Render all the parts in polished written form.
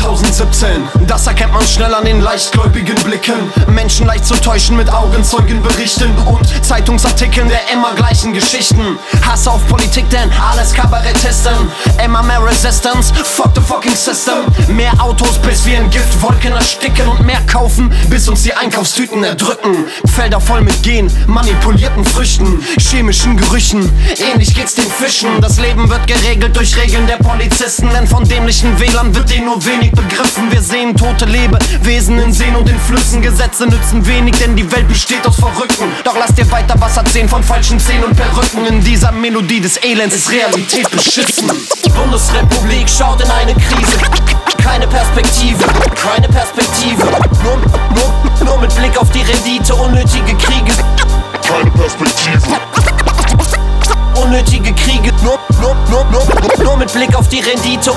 2017. Das erkennt man schnell an den leichtgläubigen Blicken. Menschen leicht zu täuschen mit Augenzeugenberichten und Zeitungsartikeln der immer gleichen Geschichten. Hass auf Politik, denn alles Kabarettisten. Immer mehr Resistance, fuck the fucking system. Mehr Autos, bis wir in Giftwolken ersticken. Und mehr kaufen, bis uns die Einkaufstüten erdrücken. Felder voll mit Gen, manipulierten Früchten, chemischen Gerüchen. Ähnlich geht's den Fischen. Das Leben wird geregelt durch Regeln der Polizisten. Denn von dämlichen Wählern wird denen nur wenig begriffen. Wir sehen tote Lebewesen in Seen und in Flüssen. Gesetze nützen wenig, denn die Welt besteht aus Verrückten. Doch lass dir weiter was erzählen von falschen Zähnen und Perücken. In dieser Melodie des Elends ist Realität beschissen. Die Bundesrepublik schaut in eine Krise. Keine Perspektive, keine Perspektive. Nur mit Blick auf die Rendite, unnötige Kriege. Keine Perspektive. Unnötige Kriege, nur mit Blick auf die Rendite.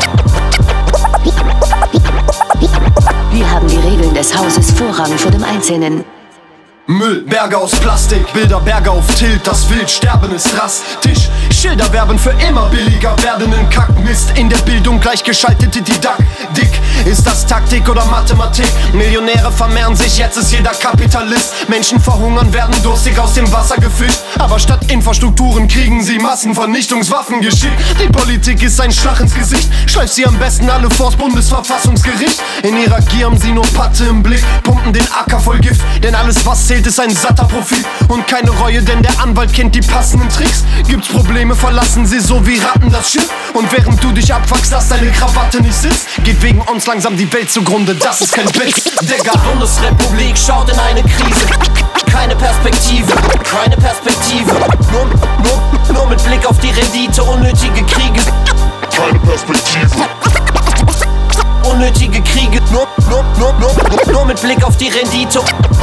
Wir haben die Regeln des Hauses Vorrang vor dem Einzelnen. Müll, Berge aus Plastik, Bilder, Berge auf Tilt, das Wildsterben ist drastisch. Schilder werben für immer billiger werdenden Kackmist. In der Bildung gleichgeschaltete Didaktik. Ist das Taktik oder Mathematik? Millionäre vermehren sich, jetzt ist jeder Kapitalist. Menschen verhungern, werden durstig aus dem Wasser gefischt. Aber statt Infrastrukturen kriegen sie Massenvernichtungswaffen geschickt. Die Politik ist ein Schlag ins Gesicht, schleift sie am besten alle vors Bundesverfassungsgericht. In ihrer Gier haben sie nur Patte im Blick, pumpen den Acker voll Gift. Denn alles was zählt ist ein satter Profit und keine Reue, denn der Anwalt kennt die passenden Tricks. Gibt's Probleme, verlassen sie so wie Ratten das Schiff. Und während du dich abfuckst, dass deine Krawatte nicht sitzt, geht wegen uns langsam die Welt zugrunde, das ist kein Witz. Digga, Bundesrepublik schaut in eine Krise. Keine Perspektive, keine Perspektive. Nur mit Blick auf die Rendite, unnötige Kriege. Keine Perspektive. Unnötige Kriege, nur mit Blick auf die Rendite.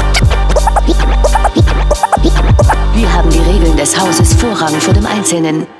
Wir haben die Regeln des Hauses Vorrang vor dem Einzelnen.